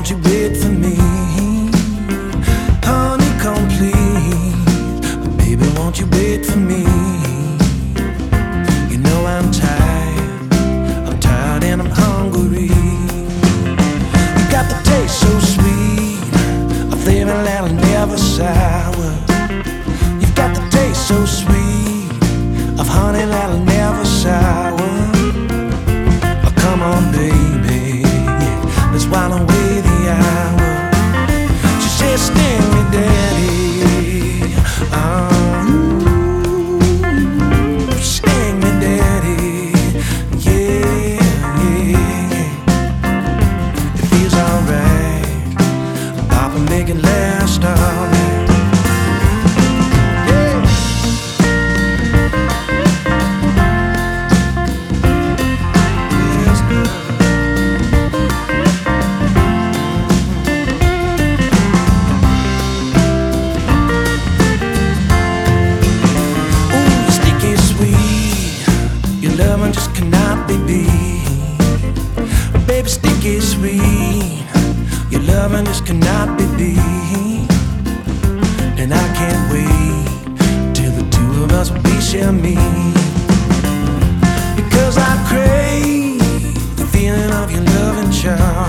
won't you wait for me? Honey, complete. But baby, won't you wait for me? You know I'm tired and I'm hungry. You got the taste so sweet, a flavor that'll never sour. You've got the taste so sweet, of honey that'll never sour. Oh, come on, baby, let's while away the hour. She said, sting me, daddy. Sting me, daddy. Yeah, yeah, yeah. It feels alright. Papa, make it last all night. Loving just cannot be beat. Baby, sticky sweet. Your loving just cannot be beat. And I can't wait till the two of us we shall meet. Because I crave the feeling of your loving charm.